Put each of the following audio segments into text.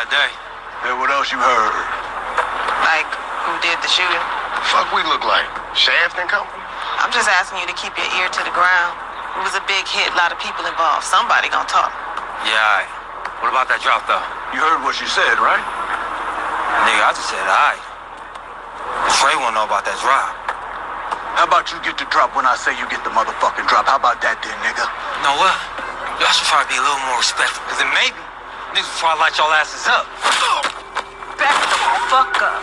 today. Hey, what else you heard? Like, who did the shooting? Fuck we look like? Shaft and Company? I'm just asking you to keep your ear to the ground. It was a big hit, a lot of people involved. Somebody gonna talk. Yeah, all right. What about that drop, though? You heard what she said, right? Nigga, I just said, all right. Trey won't know about that drop. How about you get the drop when I say you get the motherfucking drop? How about that then, nigga? You know what? Y'all should try to be a little more respectful, because then maybe niggas will try to light y'all asses up. Back the fuck up.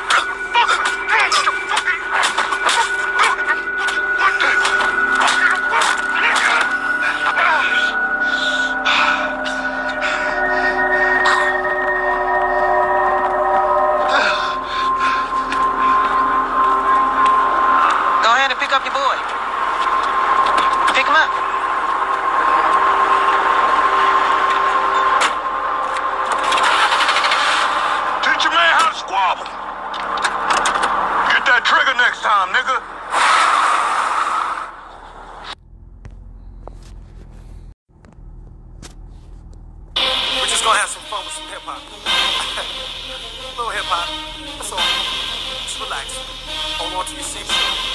Go ahead and pick up your boy. Pick him up. Teach your man how to squabble. Get that trigger next time, nigga. We're just gonna have some fun with some hip-hop. A little hip-hop. That's all. Just relax. Hold on to your seat.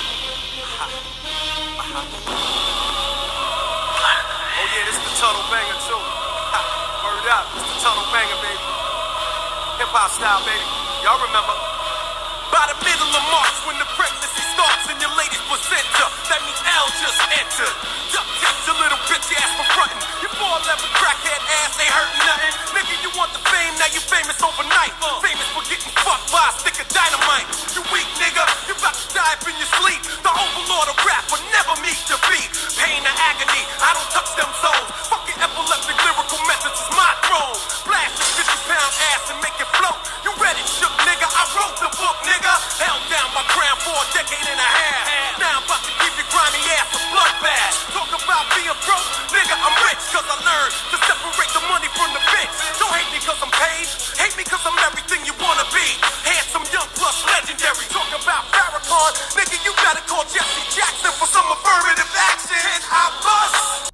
Oh yeah, this is the tunnel banger too. Word up, this is the tunnel banger, baby. Hip-hop style, baby. Y'all remember? By the middle of March, when the pregnancy starts and your ladies placenta, that means L just entered. Duck takes a little bitch ass for frontin'. Your 4'11" crackhead ass ain't hurtin' nothing. Nigga, you want the fame, now you famous overnight. Famous for getting fucked by a stick of dynamite. You weak, nigga, you about to die up in your sleep. The overlord of rap will never meet defeat. Pain and agony, I don't touch them zones. Fucking epileptic lyrical methods is my throne. Blast this 50-pound ass and make it float. You ready, shook, nigga? I wrote the book, nigga. Held down my crown for a decade and a half. Now I'm about to give your grimy ass a bloodbath. Talk about being broke, nigga, I'm rich cause I learned to separate the money from the bitch. Don't hate me cause I'm paid, hate me cause I'm everything you wanna be. Handsome, young, plus legendary. Talk about Farrakhan, nigga, you gotta call Jesse Jackson for some affirmative action. And I bust.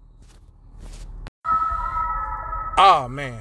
Oh man.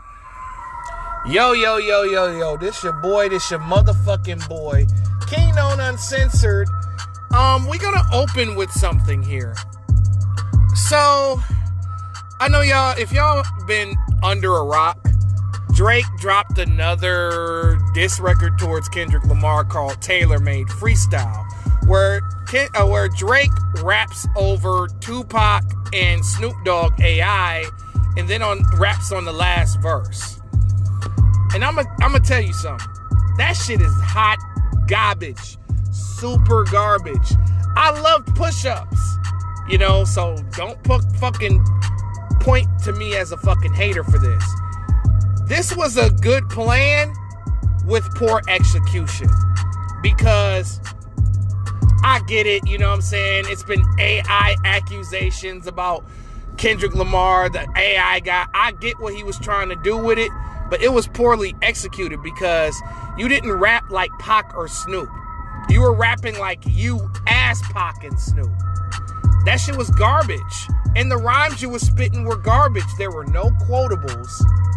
Yo, this your boy, this your motherfucking boy, Kino Uncensored. We're gonna open with something here. So, I know y'all, if y'all been under a rock, Drake dropped another diss record towards Kendrick Lamar called Taylor Made Freestyle, where Drake raps over Tupac and Snoop Dogg AI, and then raps on the last verse. And I'm gonna tell you something. That shit is hot garbage. Super garbage. I love push-ups. You know, so don't fucking point to me as a fucking hater for this. This was a good plan with poor execution. Because I get it, you know what I'm saying? It's been AI accusations about Kendrick Lamar, the AI guy. I get what he was trying to do with it. But it was poorly executed because you didn't rap like Pac or Snoop. You were rapping like you ass Pac and Snoop. That shit was garbage. And the rhymes you were spitting were garbage. There were no quotables.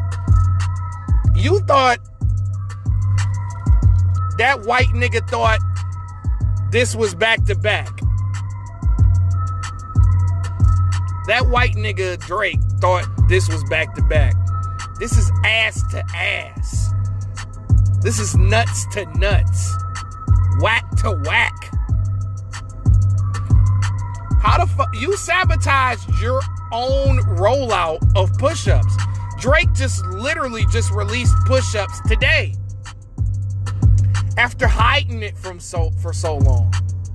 You thought that white nigga thought this was back to back. That white nigga Drake thought this was back to back. This is ass to ass. This is nuts to nuts. Whack to whack. How the fuck? You sabotaged your own rollout of push-ups. Drake literally just released push-ups today. After hiding it for so long.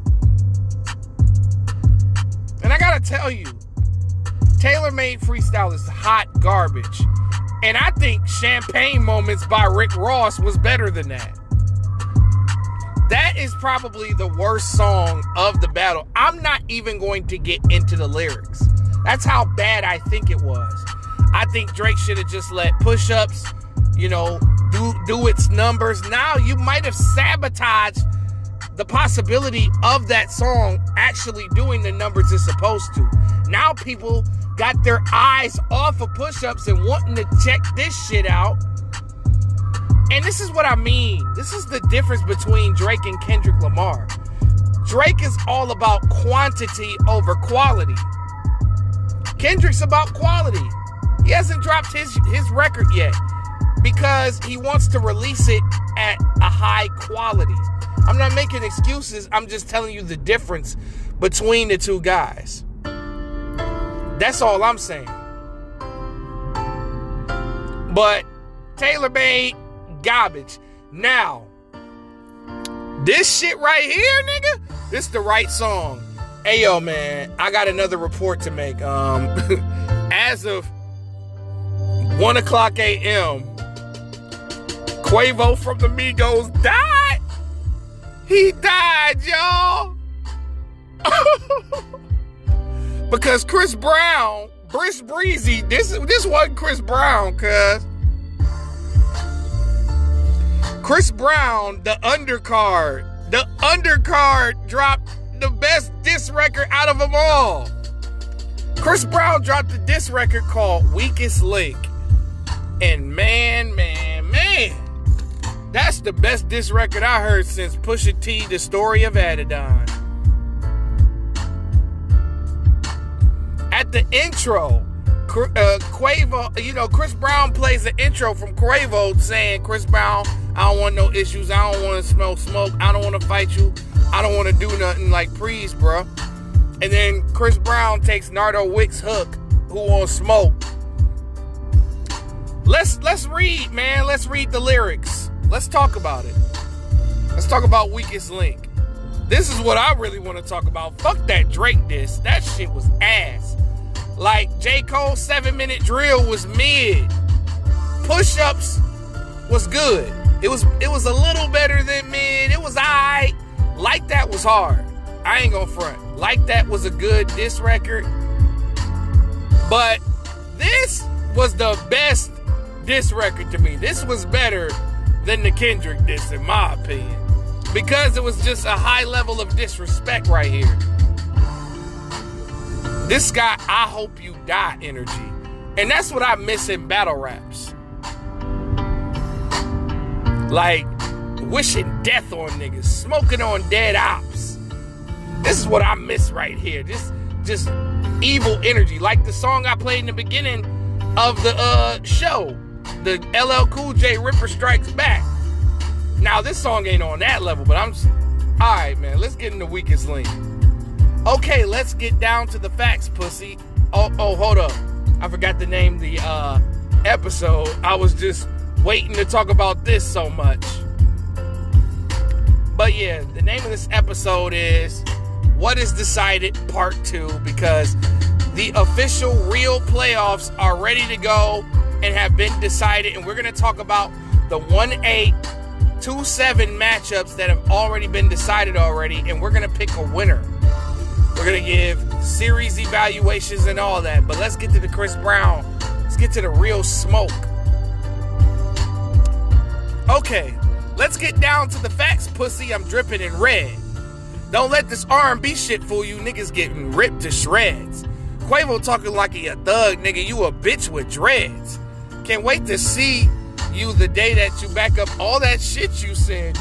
And I gotta tell you, Taylor Made Freestyle is hot garbage. And I think Champagne Moments by Rick Ross was better than that. That is probably the worst song of the battle. I'm not even going to get into the lyrics. That's how bad I think it was. I think Drake should have just let push-ups, you know, do its numbers. Now you might have sabotaged the possibility of that song actually doing the numbers it's supposed to. Now people got their eyes off of push-ups and wanting to check this shit out. And this is what I mean. This is the difference between Drake and Kendrick Lamar. Drake is all about quantity over quality. Kendrick's about quality. He hasn't dropped his record yet because he wants to release it at a high quality. I'm not making excuses. I'm just telling you the difference between the two guys. That's all I'm saying. But Taylor made garbage. Now, this shit right here, nigga, this the right song. Hey, yo, man, I got another report to make. As of 1 o'clock a.m., Quavo from the Migos died. He died, y'all. Because Chris Brown, Brish Breezy, this wasn't Chris Brown, cuz. Chris Brown, the undercard dropped the best diss record out of them all. Chris Brown dropped a diss record called Weakest Link. And man, that's the best diss record I heard since Pusha T, The Story of Adidon. At the intro, Quavo, Chris Brown plays the intro from Quavo saying, Chris Brown, I don't want no issues. I don't want to smell smoke. I don't want to fight you. I don't want to do nothing like Priest, bro. And then Chris Brown takes Nardo Wick's hook, Who Want Smoke. Let's read, man. Let's read the lyrics. Let's talk about it. Let's talk about Weakest Link. This is what I really want to talk about. Fuck that Drake diss. That shit was ass. Like, J. Cole's 7-minute drill was mid. Push-ups was good. It was a little better than mid. It was alright. Like That was hard. I ain't gonna front. Like That was a good diss record. But this was the best diss record to me. This was better than the Kendrick diss, in my opinion. Because it was just a high level of disrespect right here. This guy, I hope you die energy. And that's what I miss in battle raps. Like, wishing death on niggas, smoking on dead ops. This is what I miss right here. Just evil energy. Like the song I played in the beginning of the show. The LL Cool J Ripper Strikes Back. Now, this song ain't on that level, but alright, man, let's get in the Weakest Link. Okay, let's get down to the facts, pussy. Oh, hold up. I forgot to name the episode. I was just waiting to talk about this so much. But yeah, the name of this episode is What Is Decided Part 2, because the official real playoffs are ready to go and have been decided, and we're going to talk about the 1-8, 2-7 matchups that have already been decided already, and we're going to pick a winner. We're going to give series evaluations and all that, but let's get to the Chris Brown. Let's get to the real smoke. Okay, let's get down to the facts, pussy. I'm dripping in red. Don't let this R&B shit fool you. Niggas getting ripped to shreds. Quavo talking like he a thug, nigga. You a bitch with dreads. Can't wait to see you the day that you back up all that shit you said.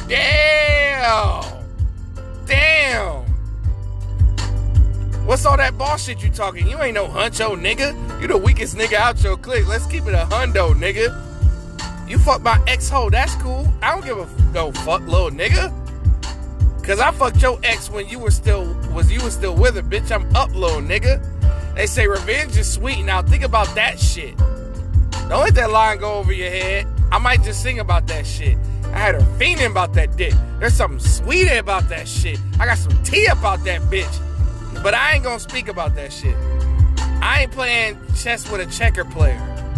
Damn. What's all that boss shit you talking? You ain't no huncho, nigga. You the weakest nigga out your clique. Let's keep it a hundo, nigga. You fuck my ex-hoe, that's cool. I don't give a no fuck, little nigga. Cause I fucked your ex when you were still with her, bitch. I'm up, little nigga. They say revenge is sweet. Now think about that shit. Don't let that line go over your head. I might just sing about that shit. I had her fiending about that dick. There's something sweet about that shit. I got some tea about that bitch. But I ain't gonna speak about that shit. I ain't playing chess with a checker player.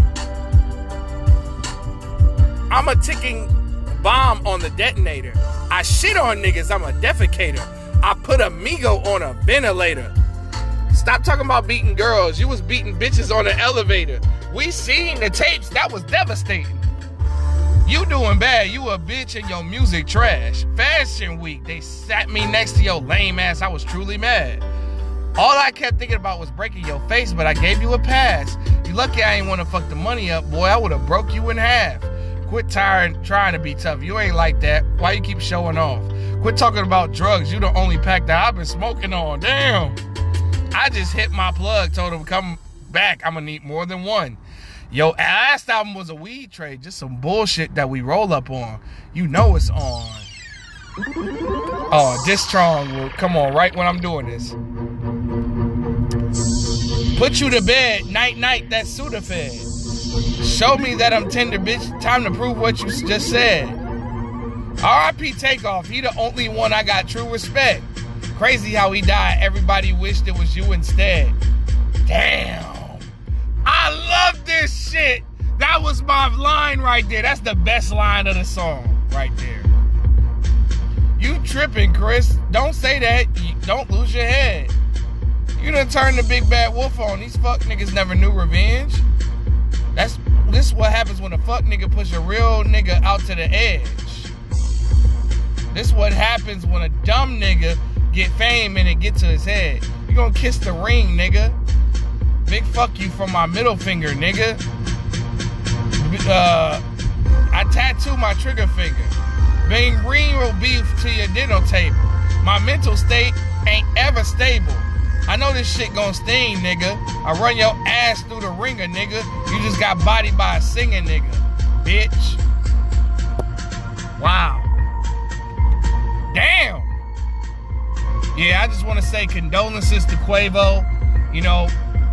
I'm a ticking bomb on the detonator. I shit on niggas, I'm a defecator. I put a Migo on a ventilator. Stop talking about beating girls. You was beating bitches on the elevator. We seen the tapes, that was devastating. You doing bad, you a bitch and your music trash. Fashion Week, they sat me next to your lame ass, I was truly mad. All I kept thinking about was breaking your face, but I gave you a pass. You lucky I ain't want to fuck the money up, boy, I would have broke you in half. Quit trying to be tough. You ain't like that. Why you keep showing off? Quit talking about drugs. You the only pack that I've been smoking on. Damn. I just hit my plug. Told him come back. I'm gonna need more than one. Yo, last album was a weed trade. Just some bullshit that we roll up on. You know it's on. Oh, this strong will come on right when I'm doing this. Put you to bed, night, night, that Sudafed. Show me that I'm tender, bitch. Time to prove what you just said. R.I.P. Takeoff, he the only one I got true respect. Crazy how he died, everybody wished it was you instead. Damn. I love this shit. That was my line right there. That's the best line of the song right there. You tripping, Chris. Don't say that. Don't lose your head. You done turned the big bad wolf on. These fuck niggas never knew revenge. This is what happens when a fuck nigga push a real nigga out to the edge. This is what happens when a dumb nigga get fame and it get to his head. You gonna kiss the ring, nigga. Big fuck you from my middle finger, nigga. I tattoo my trigger finger. Bring real beef to your dinner table. My mental state ain't ever stable. I know this shit gon' sting, nigga. I run your ass through the ringer, nigga. You just got bodied by a singing nigga, bitch. Wow. Damn. Yeah, I just want to say condolences to Quavo. You know,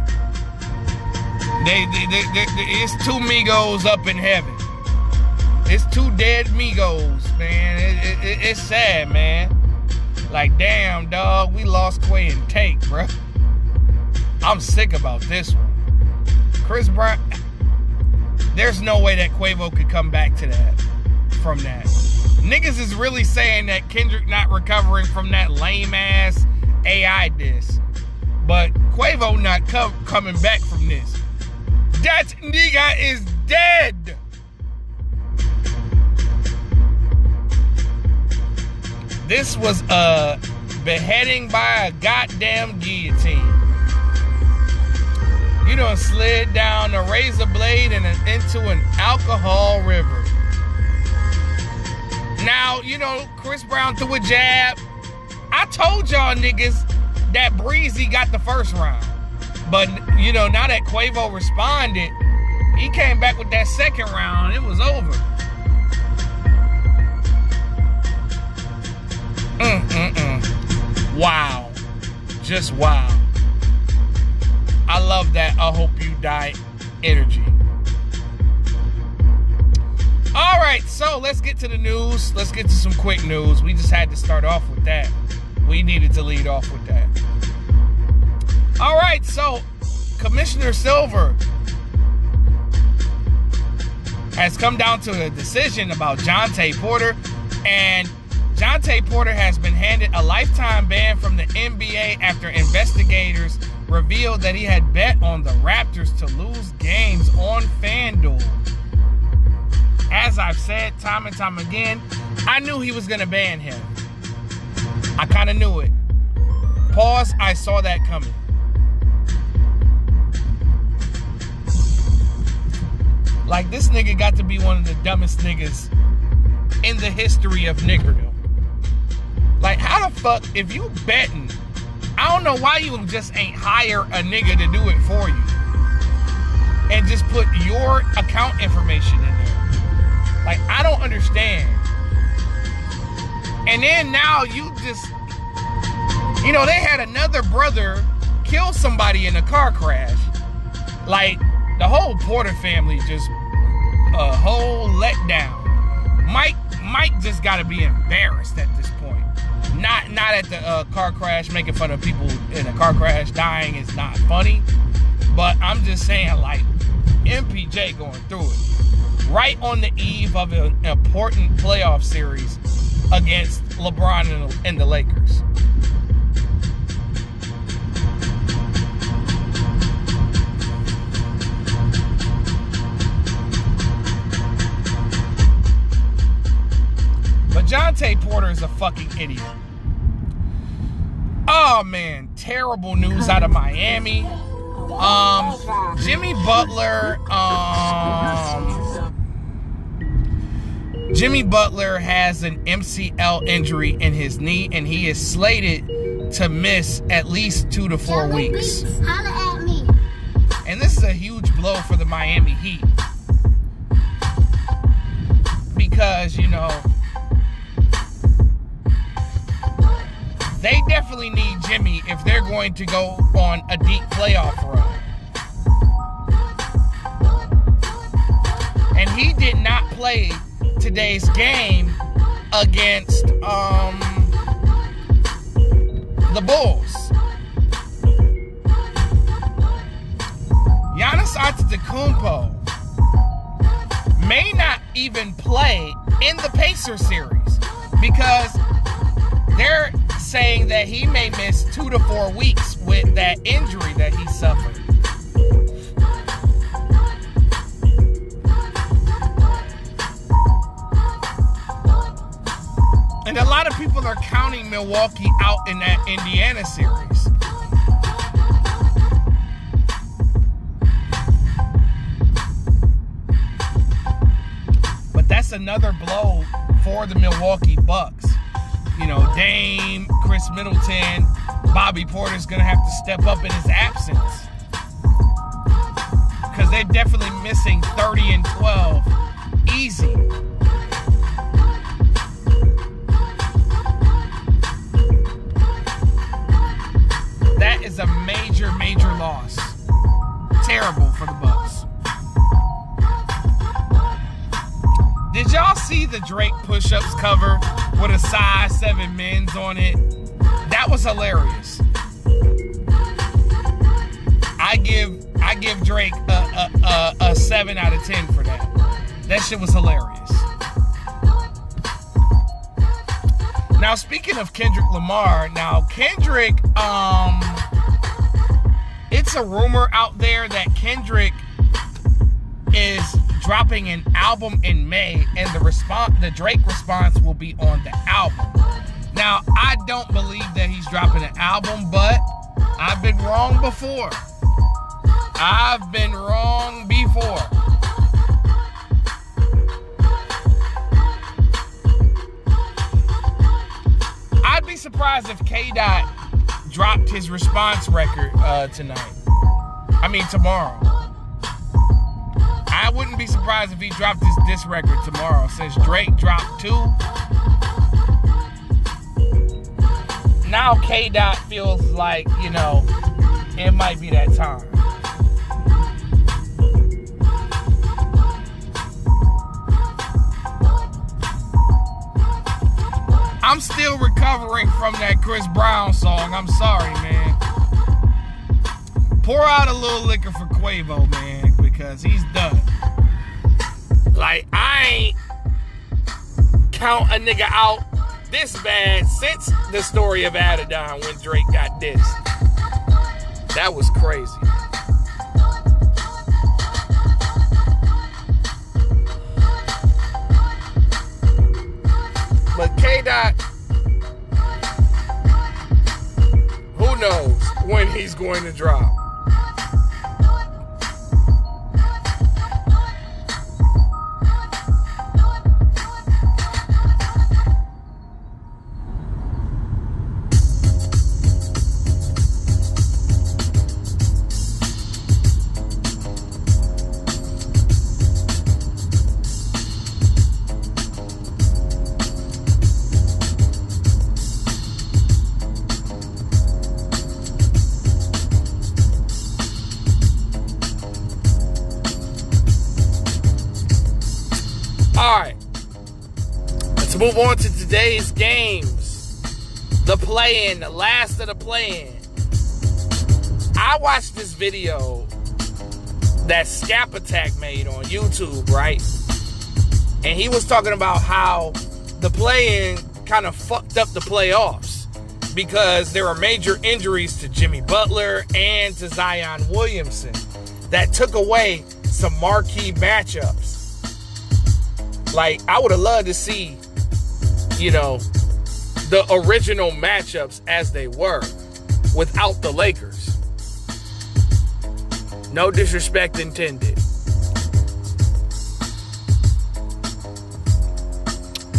it's two Migos up in heaven. It's two dead Migos, man. It's sad, man. Like, damn, dog, we lost Quay and Take, bro. I'm sick about this one. Chris Brown, there's no way that Quavo could come back to that, from that. Niggas is really saying that Kendrick not recovering from that lame-ass AI diss. But Quavo not coming back from this. That nigga is dead. This was a beheading by a goddamn guillotine. You done slid down a razor blade and into an alcohol river. Now, you know, Chris Brown threw a jab. I told y'all niggas that Breezy got the first round. But, you know, now that Quavo responded, he came back with that second round. It was over. Wow. Just wow. I love that I hope you die energy. All right, so let's get to the news. Let's get to some quick news. We just had to start off with that. We needed to lead off with that. All right, so Commissioner Silver has come down to a decision about Jontay Porter, and Jontay Porter has been handed a lifetime ban from the NBA after investigators revealed that he had bet on the Raptors to lose games on FanDuel. As I've said time and time again, I knew he was going to ban him. I kind of knew it. Pause, I saw that coming. Like, this nigga got to be one of the dumbest niggas in the history of niggerdom. Like, how the fuck, if you betting, I don't know why you just ain't hire a nigga to do it for you. And just put your account information in there. Like, I don't understand. And then now you just, you know, they had another brother kill somebody in a car crash. Like, the whole Porter family just a whole letdown. Mike just got to be embarrassed at this point. Not at the car crash, making fun of people in a car crash dying is not funny. But I'm just saying, like, MPJ going through it. Right on the eve of an important playoff series against LeBron and the Lakers. But Jontay Porter is a fucking idiot. Oh man, terrible news out of Miami. Jimmy Butler Jimmy Butler has an MCL injury in his knee, and he is slated to miss at least 2 to 4 weeks. And this is a huge blow for the Miami Heat. Because, you know, they definitely need Jimmy if they're going to go on a deep playoff run. And he did not play today's game against the Bulls. Giannis Antetokounmpo may not even play in the Pacers series because they're saying that he may miss 2 to 4 weeks with that injury that he suffered. And a lot of people are counting Milwaukee out in that Indiana series. But that's another blow for the Milwaukee Bucks. You know, Dame, Chris Middleton, Bobby Porter's going to have to step up in his absence. Because they're definitely missing 30 and 12 easy. That is a major, major loss. Terrible for the Bucks. Did y'all see the Drake push-ups cover with a size 7 men's on it? That was hilarious. I give Drake a 7 out of 10 for that. That shit was hilarious. Now, speaking of Kendrick Lamar, Kendrick, it's a rumor out there that Kendrick is dropping an album in May, and the Drake response will be on the album. Now, I don't believe that he's dropping an album, but I've been wrong before. I've been wrong before. I'd be surprised if K-Dot dropped his response record tomorrow. I wouldn't be surprised if he dropped his diss record tomorrow, since Drake dropped 2. Now K-Dot feels like, you know, it might be that time. I'm still recovering from that Chris Brown song. I'm sorry, man. Pour out a little liquor for Quavo, man, because he's done. Like, I ain't count a nigga out this bad since the story of Adidon when Drake got dissed. That was crazy. But K-Dot, who knows when he's going to drop. Alright, let's move on to today's games. The play-in, the last of the play-in. I watched this video that Scap Attack made on YouTube, right? And he was talking about how the play-in kind of fucked up the playoffs because there were major injuries to Jimmy Butler and to Zion Williamson that took away some marquee matchups. Like, I would have loved to see, you know, the original matchups as they were without the Lakers. No disrespect intended.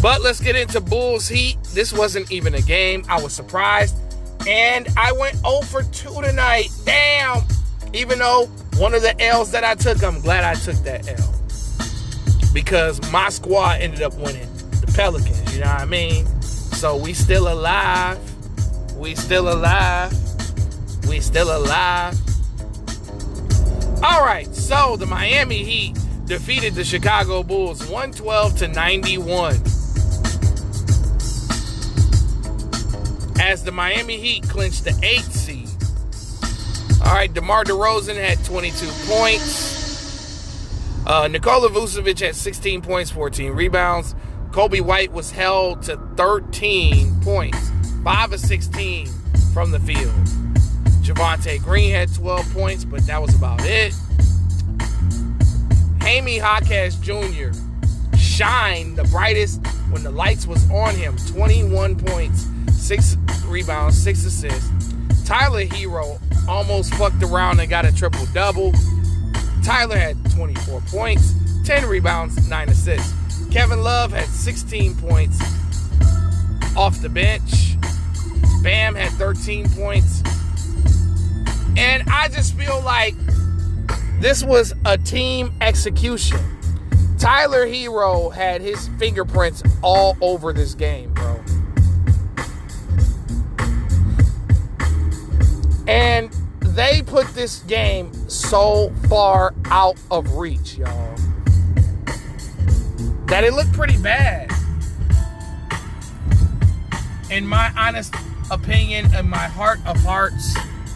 But let's get into Bulls Heat. This wasn't even a game. I was surprised. And I went 0 for 2 tonight. Damn. Even though one of the L's that I took, I'm glad I took that L. Because my squad ended up winning. The Pelicans, you know what I mean? So we still alive. We still alive. We still alive. All right, so the Miami Heat defeated the Chicago Bulls 112-91. As the Miami Heat clinched the 8th seed. All right, DeMar DeRozan had 22 points. Nikola Vucevic had 16 points, 14 rebounds. Kobe White was held to 13 points, 5 of 16 from the field. Javonte Green had 12 points, but that was about it. Jaime Jaquez Jr. shined the brightest when the lights was on him. 21 points, 6 rebounds, 6 assists. Tyler Hero almost fucked around and got a triple-double. Tyler had 24 points, 10 rebounds, 9 assists. Kevin Love had 16 points off the bench. Bam had 13 points. And I just feel like this was a team execution. Tyler Hero had his fingerprints all over this game, bro. And they put this game so far out of reach, y'all, that it looked pretty bad. In my honest opinion, in my heart of hearts,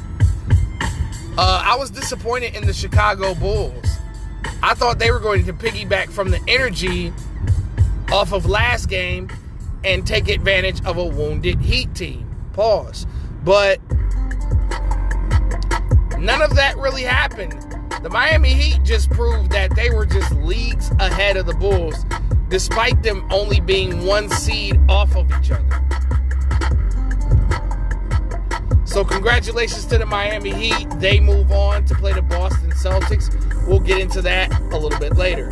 I was disappointed in the Chicago Bulls. I thought they were going to piggyback from the energy off of last game and take advantage of a wounded Heat team. Pause. But none of that really happened. The Miami Heat just proved that they were just leagues ahead of the Bulls, despite them only being 1 seed off of each other. So congratulations to the Miami Heat. They move on to play the Boston Celtics. We'll get into that a little bit later.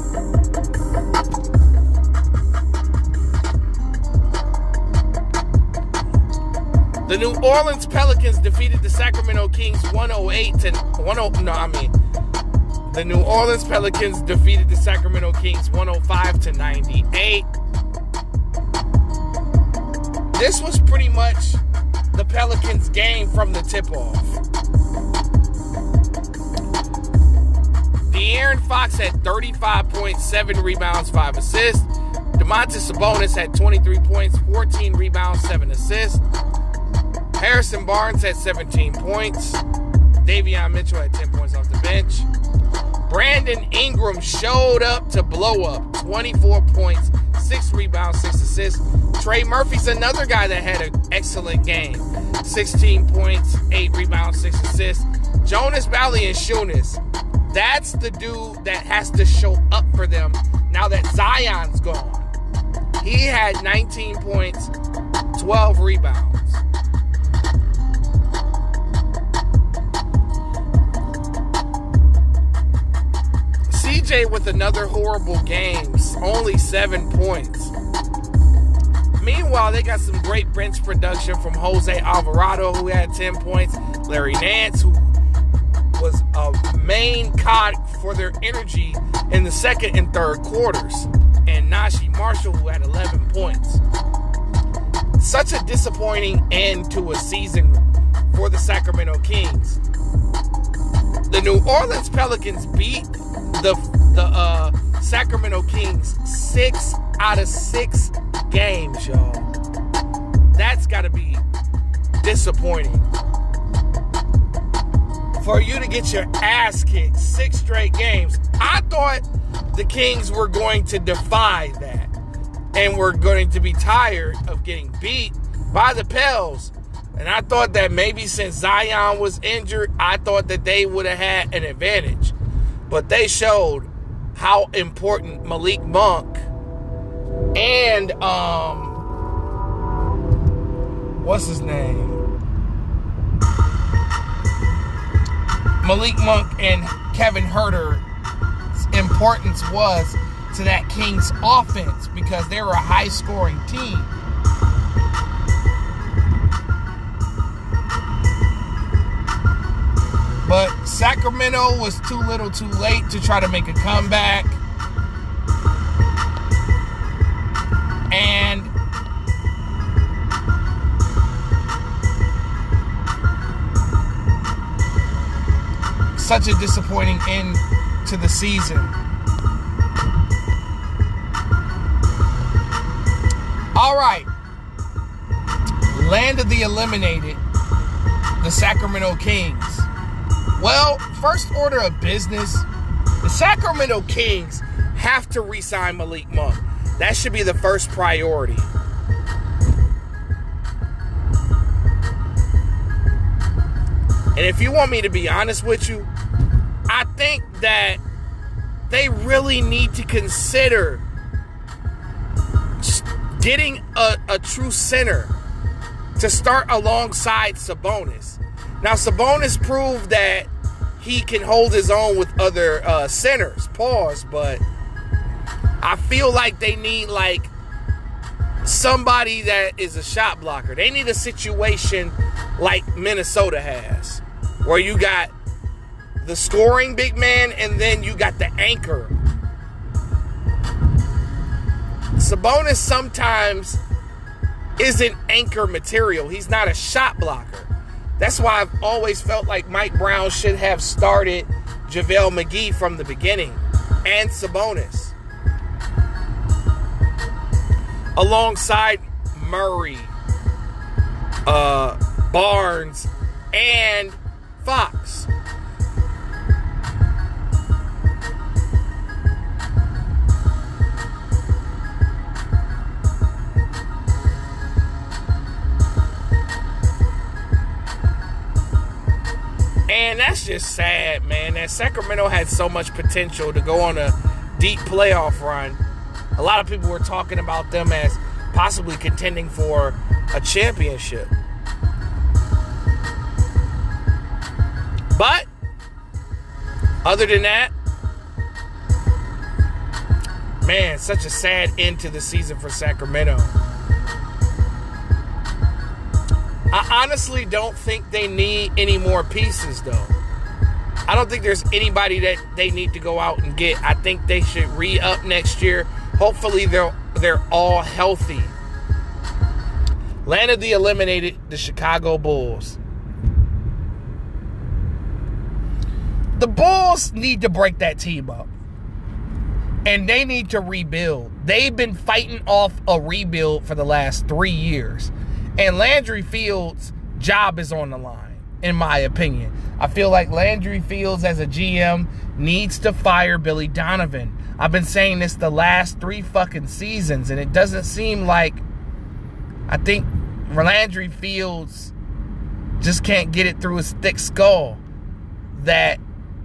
The New Orleans Pelicans defeated the Sacramento Kings 108-100. The New Orleans Pelicans defeated the Sacramento Kings 105-98. This was pretty much the Pelicans' game from the tip-off. De'Aaron Fox had 35 points, 7 rebounds, 5 assists. Domantas Sabonis had 23 points, 14 rebounds, 7 assists. Harrison Barnes had 17 points. Davion Mitchell had 10 points off the bench. Brandon Ingram showed up to blow up. 24 points, 6 rebounds, 6 assists. Trey Murphy's another guy that had an excellent game. 16 points, 8 rebounds, 6 assists. Jonas Valanciunas, that's the dude that has to show up for them now that Zion's gone. He had 19 points, 12 rebounds. CJ with another horrible game, only 7 points. Meanwhile, they got some great bench production from Jose Alvarado, who had 10 points. Larry Nance, who was a main cog for their energy in the second and third quarters. And Najee Marshall, who had 11 points. Such a disappointing end to a season for the Sacramento Kings. The New Orleans Pelicans beat the Sacramento Kings 6 out of 6 games, y'all. That's got to be disappointing. For you to get your ass kicked 6 straight games. I thought the Kings were going to defy that and were going to be tired of getting beat by the Pels. And I thought that maybe since Zion was injured, I thought that they would have had an advantage. But they showed how important Malik Monk and what's his name? Malik Monk and Kevin Huerter's importance was to that Kings offense because they were a high-scoring team. But Sacramento was too little too late to try to make a comeback. And such a disappointing end to the season. All right. Land of the eliminated, the Sacramento Kings. Well, first order of business, the Sacramento Kings have to re-sign Malik Monk. That should be the first priority. And if you want me to be honest with you, I think that they really need to consider getting a true center to start alongside Sabonis. Now, Sabonis proved that he can hold his own with other centers. Pause. But I feel like they need, like, somebody that is a shot blocker. They need a situation like Minnesota has, where you got the scoring big man and then you got the anchor. Sabonis sometimes isn't anchor material. He's not a shot blocker. That's why I've always felt like Mike Brown should have started JaVale McGee from the beginning and Sabonis alongside Murray, Barnes, and Fox. And that's just sad, man. That Sacramento had so much potential to go on a deep playoff run. A lot of people were talking about them as possibly contending for a championship. But other than that, man, such a sad end to the season for Sacramento. I honestly don't think they need any more pieces, though. I don't think there's anybody that they need to go out and get. I think they should re-up next year. Hopefully they're all healthy. Land of the eliminated, the Chicago Bulls. The Bulls need to break that team up. And they need to rebuild. They've been fighting off a rebuild for the last 3 years. And Landry Fields' job is on the line, in my opinion. I feel like Landry Fields as a GM needs to fire Billy Donovan. I've been saying this the last 3 fucking seasons, and it doesn't seem like, I think Landry Fields just can't get it through his thick skull that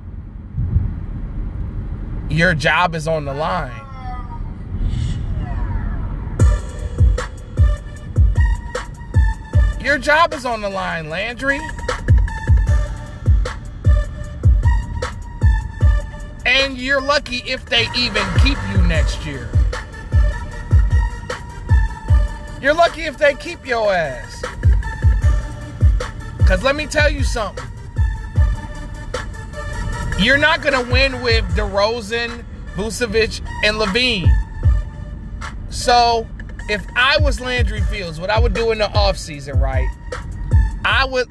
your job is on the line. Your job is on the line, Landry. And you're lucky if they even keep you next year. You're lucky if they keep your ass. Because let me tell you something. You're not going to win with DeRozan, Vucevic, and LaVine. So if I was Landry Fields, what I would do in the offseason, right? I would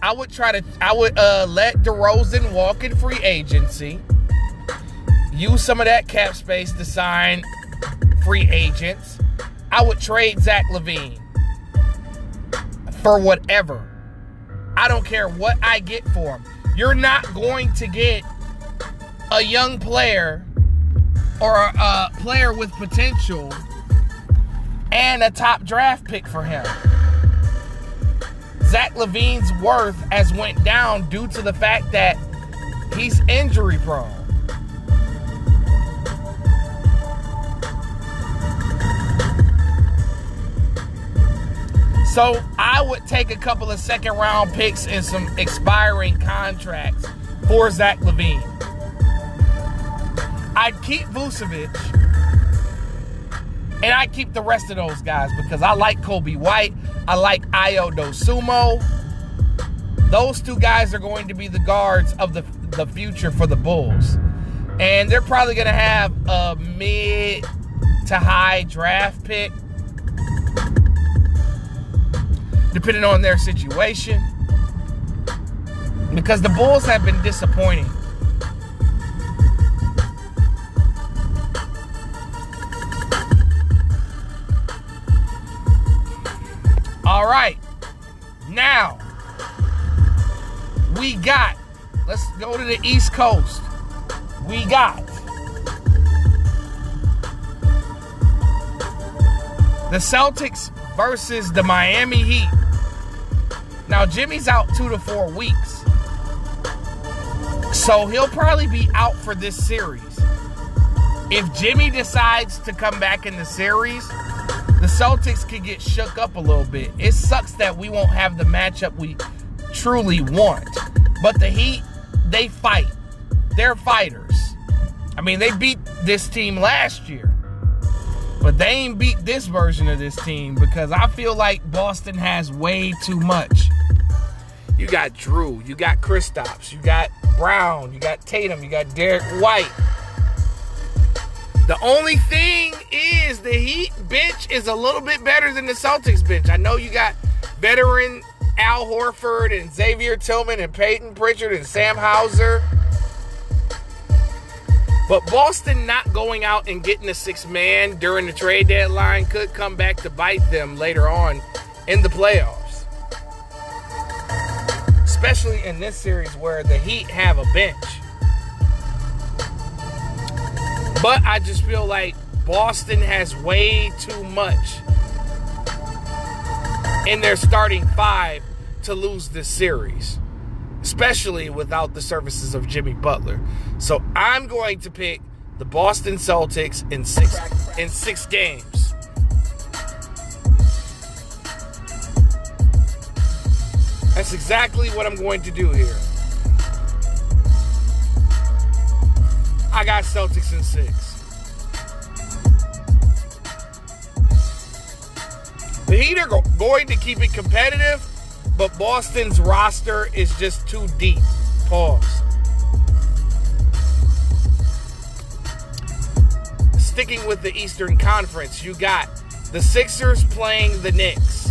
let DeRozan walk in free agency. Use some of that cap space to sign free agents. I would trade Zach LaVine for whatever. I don't care what I get for him. You're not going to get a young player or a player with potential and a top draft pick for him. Zach LaVine's worth has went down due to the fact that he's injury prone. So I would take a couple of second round picks and some expiring contracts for Zach LaVine. I'd keep Vucevic And I keep the rest of those guys because I like Kobe White. I like Ayo Dosunmu. Those two guys are going to be the guards of the future for the Bulls. And they're probably going to have a mid to high draft pick, depending on their situation. Because the Bulls have been disappointing. All right. Now, we got, let's go to the East Coast. We got the Celtics versus the Miami Heat. Now, Jimmy's out 2 to 4 weeks. So he'll probably be out for this series. If Jimmy decides to come back in the series, the Celtics could get shook up a little bit. It sucks that we won't have the matchup we truly want. But the Heat, they fight. They're fighters. I mean, they beat this team last year. But they ain't beat this version of this team because I feel like Boston has way too much. You got Drew. You got Kristaps. You got Brown. You got Tatum. You got Derek White. The only thing is the Heat bench is a little bit better than the Celtics bench. I know you got veteran Al Horford and Xavier Tillman and Peyton Pritchard and Sam Hauser. But Boston not going out and getting a sixth man during the trade deadline could come back to bite them later on in the playoffs. Especially in this series where the Heat have a bench. But I just feel like Boston has way too much in their starting five to lose this series, especially without the services of Jimmy Butler. So I'm going to pick the Boston Celtics in six games. That's exactly what I'm going to do here. I got Celtics in 6. The Heat are going to keep it competitive, but Boston's roster is just too deep. Pause. Sticking with the Eastern Conference, you got the Sixers playing the Knicks.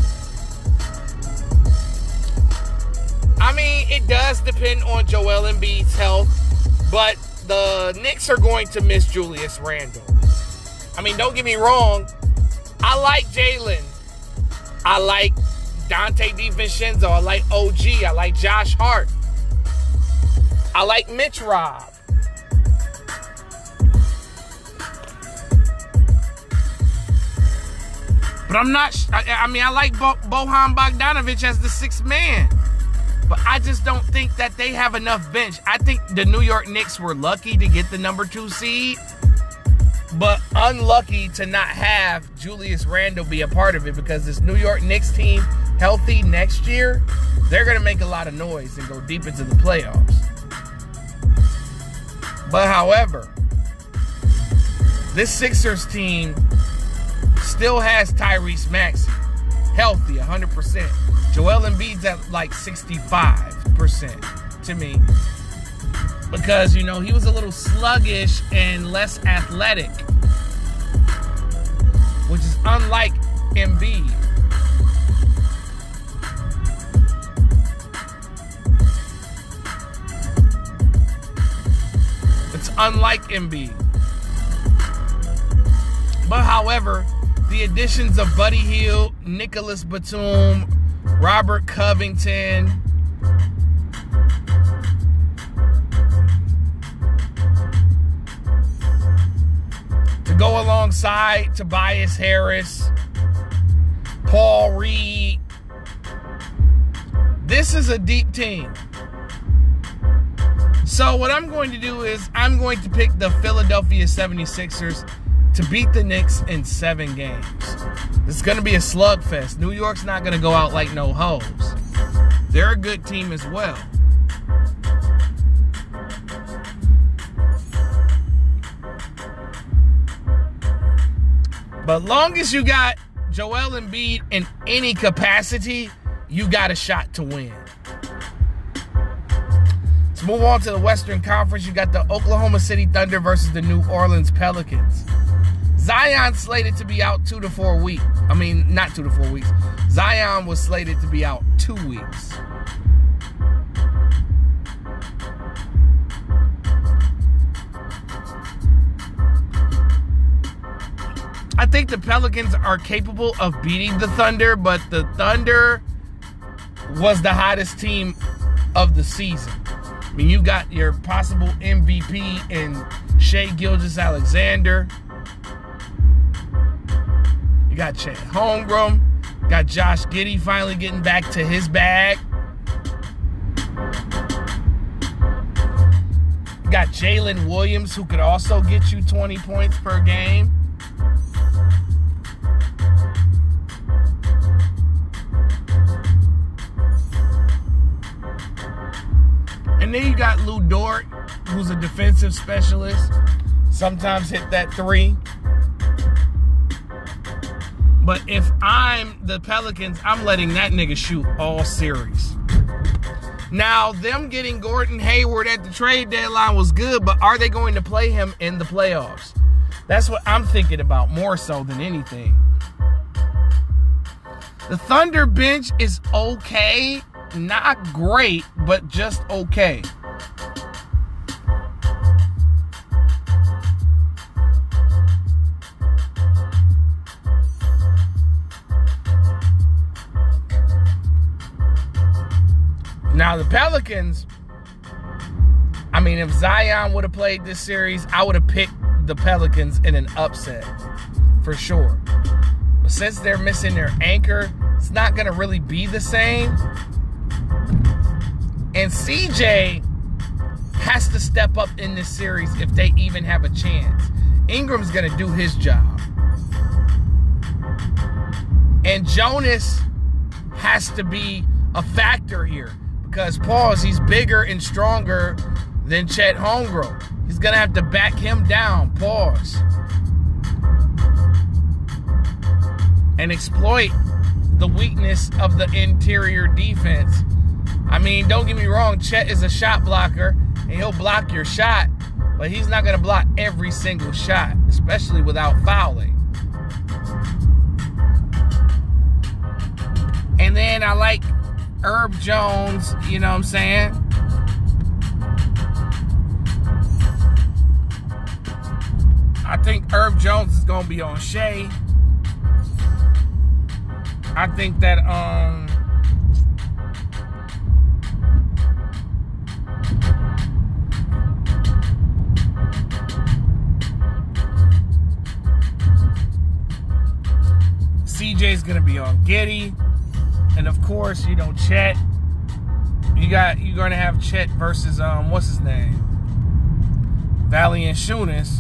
I mean, it does depend on Joel Embiid's health, but the Knicks are going to miss Julius Randle. I mean, don't get me wrong. I like Jalen. I like Dante DiVincenzo. I like OG. I like Josh Hart. I like Mitch Robb. But I'm not... I like Bojan Bogdanovic as the sixth man. But I just don't think that they have enough bench. I think the New York Knicks were lucky to get the number 2 seed, but unlucky to not have Julius Randle be a part of it, because this New York Knicks team, healthy next year, they're going to make a lot of noise and go deep into the playoffs. But however, this Sixers team still has Tyrese Maxey healthy 100%. Joel Embiid's at like 65% to me. Because, you know, he was a little sluggish and less athletic, which is unlike Embiid. It's unlike Embiid. But, however, the additions of Buddy Hield, Nicholas Batum, Robert Covington, to go alongside Tobias Harris, Paul Reed. This is a deep team. So what I'm going to do is I'm going to pick the Philadelphia 76ers to beat the Knicks in 7 games. It's going to be a slugfest. New York's not going to go out like no hoes. They're a good team as well. But long as you got Joel Embiid in any capacity, you got a shot to win. Let's move on to the Western Conference. You got the Oklahoma City Thunder versus the New Orleans Pelicans. Zion slated to be out 2 to 4 weeks. I mean, not 2 to 4 weeks. Zion was slated to be out 2 weeks. I think the Pelicans are capable of beating the Thunder, but the Thunder was the hottest team of the season. I mean, you got your possible MVP in Shai Gilgeous-Alexander. You got Chet Holmgren. Got Josh Giddey finally getting back to his bag. You got Jalen Williams, who could also get you 20 points per game. And then you got Lou Dort, who's a defensive specialist. Sometimes hit that 3. But if I'm the Pelicans, I'm letting that nigga shoot all series. Now, them getting Gordon Hayward at the trade deadline was good, but are they going to play him in the playoffs? That's what I'm thinking about more so than anything. The Thunder bench is okay. Not great, but just okay. Now, the Pelicans, I mean, if Zion would have played this series, I would have picked the Pelicans in an upset, for sure. But since they're missing their anchor, it's not going to really be the same. And CJ has to step up in this series if they even have a chance. Ingram's going to do his job. And Jonas has to be a factor here. Because, pause, he's bigger and stronger than Chet Holmgren. He's going to have to back him down, pause. And exploit the weakness of the interior defense. I mean, don't get me wrong, Chet is a shot blocker, and he'll block your shot, but he's not going to block every single shot, especially without fouling. And then I like Herb Jones, you know what I'm saying? I think Herb Jones is going to be on Shai. I think that, CJ's going to be on Giddey. And of course, you know, Chet. You're gonna have Chet versus what's his name? Valanciunas.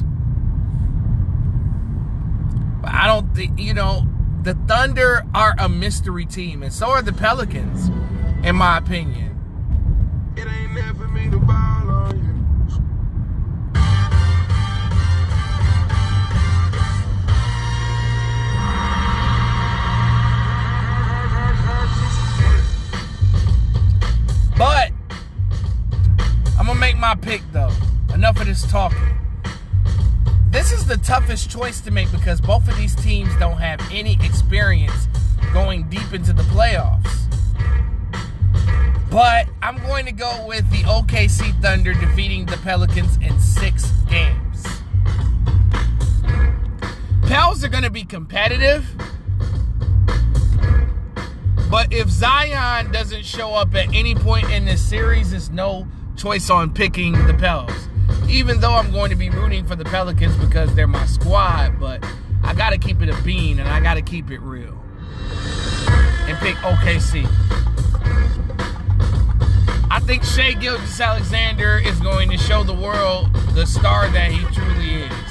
But I don't think, you know, the Thunder are a mystery team, and so are the Pelicans, in my opinion. It ain't there for me to ball on you. But I'm going to make my pick, though. Enough of this talking. This is the toughest choice to make because both of these teams don't have any experience going deep into the playoffs. But I'm going to go with the OKC Thunder defeating the Pelicans in 6 games. Pels are going to be competitive. But if Zion doesn't show up at any point in this series, there's no choice on picking the Pels. Even though I'm going to be rooting for the Pelicans because they're my squad, but I got to keep it a bean and I got to keep it real. And pick OKC. I think Shai Gilgeous-Alexander is going to show the world the star that he truly is.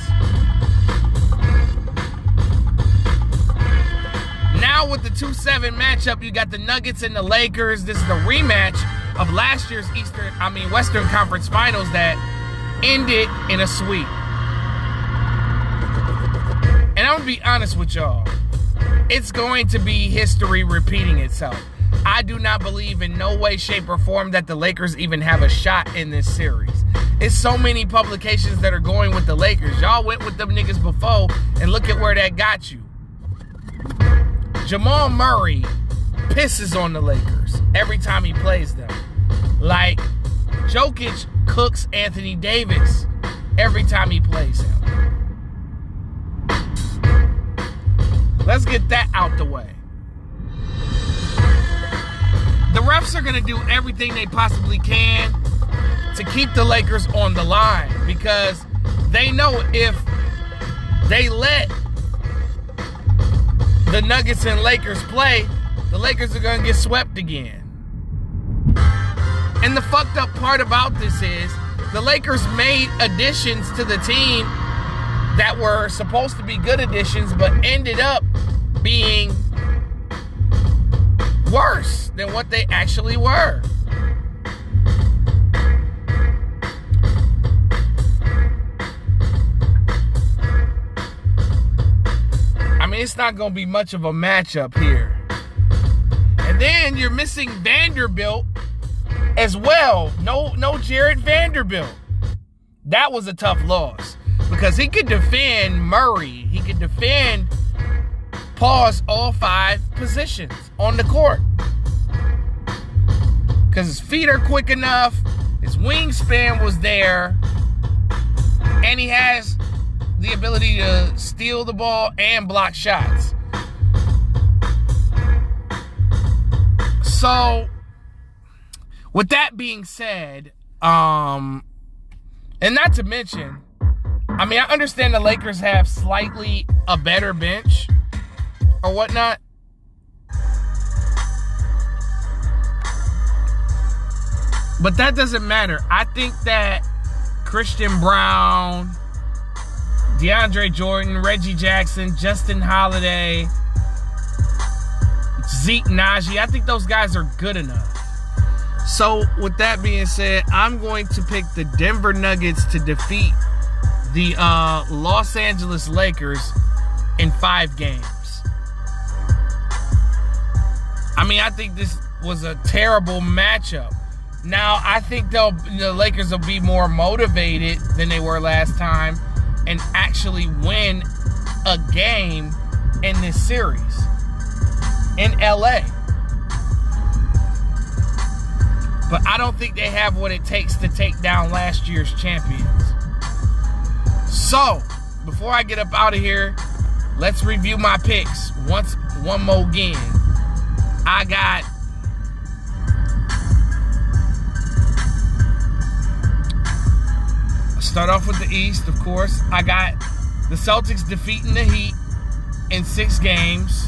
Now with the 2-7 matchup, you got the Nuggets and the Lakers. This is the rematch of last year's Western Conference Finals that ended in a sweep. And I'm going to be honest with y'all. It's going to be history repeating itself. I do not believe in no way, shape, or form that the Lakers even have a shot in this series. It's so many publications that are going with the Lakers. Y'all went with them niggas before, and look at where that got you. Jamal Murray pisses on the Lakers every time he plays them. Like, Jokic cooks Anthony Davis every time he plays him. Let's get that out the way. The refs are going to do everything they possibly can to keep the Lakers on the line because they know if they let the Nuggets and Lakers play, the Lakers are going to get swept again. And the fucked up part about this is the Lakers made additions to the team that were supposed to be good additions but ended up being worse than what they actually were. I mean, it's not going to be much of a matchup here. And then you're missing Vanderbilt as well. No Jared Vanderbilt. That was a tough loss because he could defend Murray. He could defend all 5 positions on the court. Because his feet are quick enough, his wingspan was there, and he has the ability to steal the ball and block shots. So, with that being said, and not to mention, I mean, I understand the Lakers have slightly a better bench or whatnot. But that doesn't matter. I think that Christian Brown, DeAndre Jordan, Reggie Jackson, Justin Holiday, Zeke Naji, I think those guys are good enough. So, with that being said, I'm going to pick the Denver Nuggets to defeat the Los Angeles Lakers in 5 games. I mean, I think this was a terrible matchup. Now, I think the Lakers will be more motivated than they were last time and actually win a game in this series in LA. But I don't think they have what it takes to take down last year's champions. So, before I get up out of here, let's review my picks one more again. I got start off with the East, of course. I got the Celtics defeating the Heat in 6 games.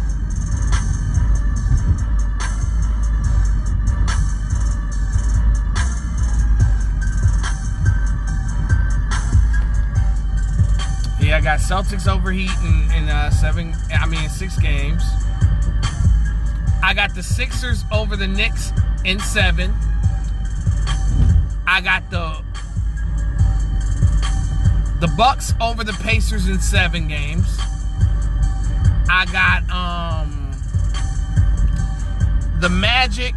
Yeah, I got Celtics over Heat in 6 games. I got the Sixers over the Knicks in 7. I got the Bucks over the Pacers in 7 games. I got the Magic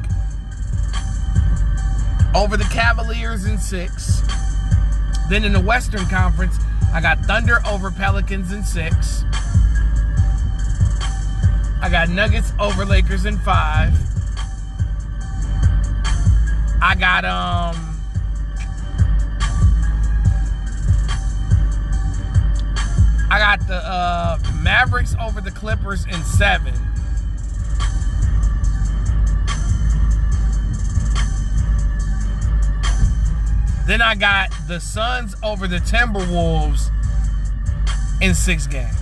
over the Cavaliers in 6. Then in the Western Conference, I got Thunder over Pelicans in 6. I got Nuggets over Lakers in 5. I got the Mavericks over the Clippers in 7. Then I got the Suns over the Timberwolves in 6 games.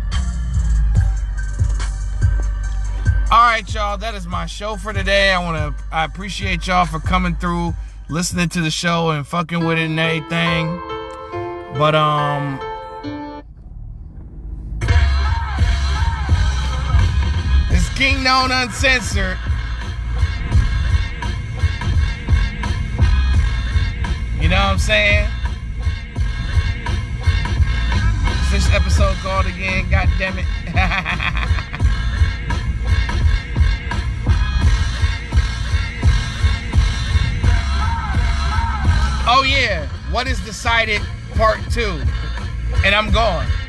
All right, y'all, that is my show for today. I appreciate y'all for coming through, listening to the show and fucking with it and everything. But it's King Known Uncensored. You know what I'm saying? Since this episode called again? God damn it. Oh yeah, What is Decided Part 2. And I'm gone.